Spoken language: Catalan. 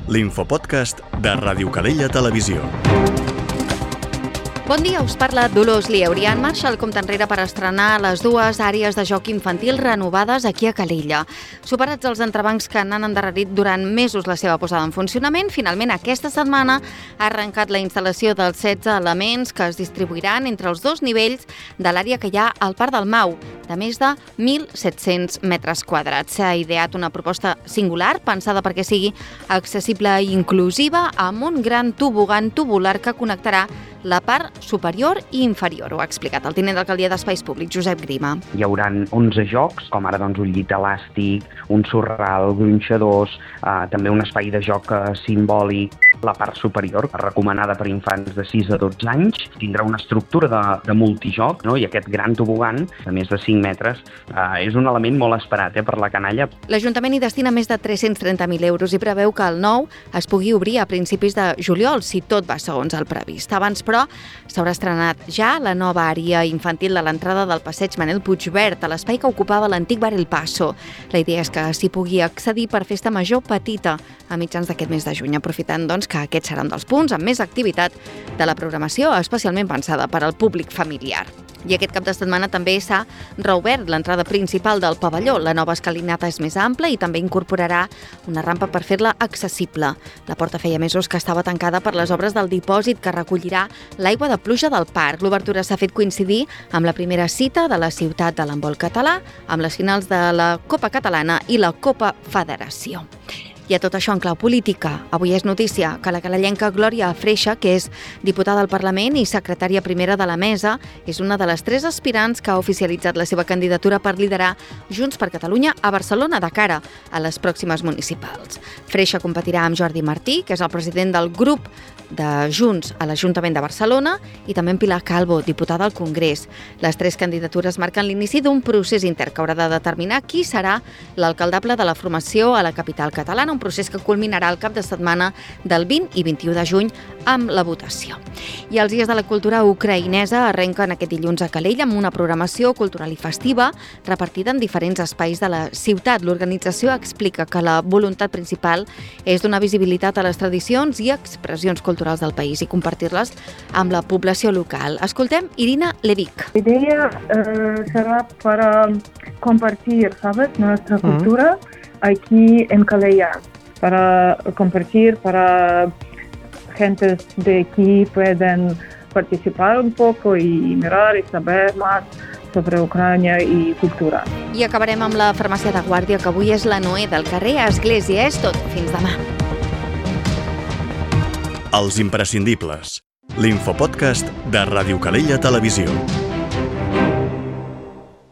l'infopodcast de Ràdio Calella Televisió. Bon dia, us parla Dolors Lieuri. En marxa el compte enrere per estrenar les dues àrees de joc infantil renovades aquí a Calella. Superats els entrebancs que n'han endarrerit durant mesos la seva posada en funcionament, finalment aquesta setmana ha arrencat la instal·lació dels 16 elements que es distribuiran entre els dos nivells de l'àrea que hi ha al Parc del Mau, de més de 1.700 metres quadrats. S'ha ideat una proposta singular, pensada perquè sigui accessible i inclusiva, amb un gran tobogan tubular que connectarà la part superior i inferior. Ho ha explicat el tinent d'alcaldia d'Espais Públics, Josep Grima. Hi haurà 11 jocs, com ara un llit elàstic, un sorral, gronxadors, també un espai de joc simbòlic. La part superior, recomanada per infants de 6 a 12 anys, tindrà una estructura de multijoc, no? I aquest gran tobogan, de més de 5 metres, és un element molt esperat per la canalla. L'Ajuntament hi destina més de 330.000 euros i preveu que el nou es pugui obrir a principis de juliol, si tot va segons el previst. Abans, però, s'haurà estrenat ja la nova àrea infantil de l'entrada del passeig Manel Puigverd, a l'espai que ocupava l'antic bar El Paso. La idea és que s'hi pugui accedir per festa major petita a mitjans d'aquest mes de juny, aprofitant, doncs, que aquest serà un dels punts amb més activitat de la programació, especialment pensada per al públic familiar. I aquest cap de setmana també s'ha reobert l'entrada principal del pavelló. La nova escalinata és més ampla i també incorporarà una rampa per fer-la accessible. La porta feia mesos que estava tancada per les obres del dipòsit que recollirà l'aigua de pluja del parc. L'obertura s'ha fet coincidir amb la primera cita de la ciutat de l'handbol català, amb les finals de la Copa Catalana i la Copa Federació. I a tot això en clau política. Avui és notícia que la calellenca Glòria Freixa, que és diputada al Parlament i secretària primera de la mesa, és una de les 3 aspirants que ha oficialitzat la seva candidatura per liderar Junts per Catalunya a Barcelona de cara a les pròximes municipals. Freixa competirà amb Jordi Martí, que és el president del grup de Junts a l'Ajuntament de Barcelona, i també amb Pilar Calvo, diputada al Congrés. Les 3 candidatures marquen l'inici d'un procés intern que haurà de determinar qui serà l'alcaldable de la formació a la capital catalana, un procés que culminarà el cap de setmana del 20 i 21 de juny amb la votació. I els Dies de la Cultura Ucraïnesa arrenquen aquest dilluns a Calella amb una programació cultural i festiva repartida en diferents espais de la ciutat. L'organització explica que la voluntat principal és donar visibilitat a les tradicions i expressions culturals del país i compartir-les amb la població local. Escoltem Irina Levic. La idea será para compartir, ¿sabes?, nuestra cultura aquí en Calella, para compartir, para gente de aquí pueden participar un poco y mirar y saber más sobre Ucrània i cultura. I acabarem amb la farmàcia de Guàrdia, que avui és la Noé del carrer Església. És tot. Fins demà. Els imprescindibles. L'infopodcast de Ràdio Calella Televisió.